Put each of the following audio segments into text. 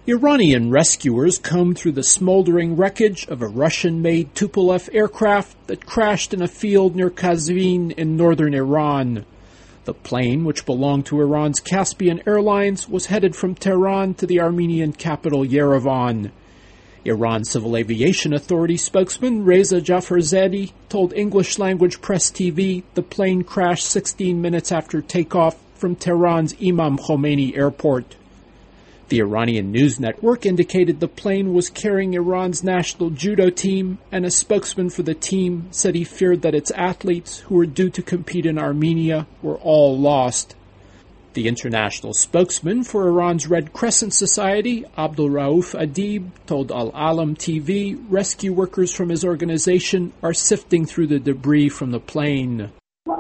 Iranian rescuers combed through the smoldering wreckage of a Russian-made Tupolev aircraft that crashed in a field near Qazvin in northern Iran. The plane, which belonged to Iran's Caspian Airlines, was headed from Tehran to the Armenian capital Yerevan. Iran Civil Aviation Authority spokesman Reza Jafarzadeh told English-language Press TV the plane crashed 16 minutes after takeoff from Tehran's Imam Khomeini Airport. The Iranian news network indicated the plane was carrying Iran's national judo team, and a spokesman for the team said he feared that its athletes, who were due to compete in Armenia, were all lost. The international spokesman for Iran's Red Crescent Society, Abdul Rauf Adib, told Al Alam TV rescue workers from his organization are sifting through the debris from the plane.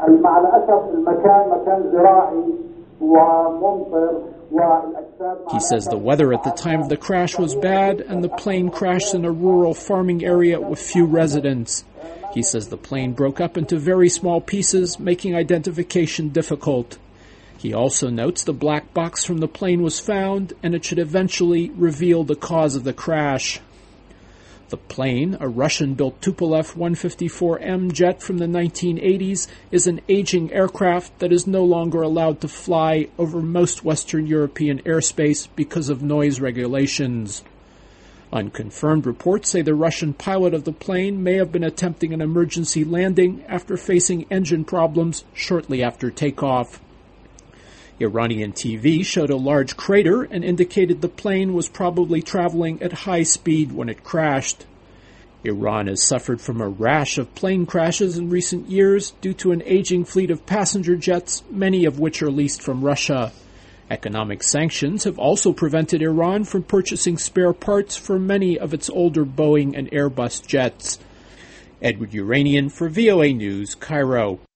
He says the weather at the time of the crash was bad and the plane crashed in a rural farming area with few residents. He says the plane broke up into very small pieces, making identification difficult. He also notes the black box from the plane was found and it should eventually reveal the cause of the crash. The plane, a Russian-built Tupolev 154M jet from the 1980s, is an aging aircraft that is no longer allowed to fly over most Western European airspace because of noise regulations. Unconfirmed reports say the Russian pilot of the plane may have been attempting an emergency landing after facing engine problems shortly after takeoff. Iranian TV showed a large crater and indicated the plane was probably traveling at high speed when it crashed. Iran has suffered from a rash of plane crashes in recent years due to an aging fleet of passenger jets, many of which are leased from Russia. Economic sanctions have also prevented Iran from purchasing spare parts for many of its older Boeing and Airbus jets. Edward Uranian for VOA News, Cairo.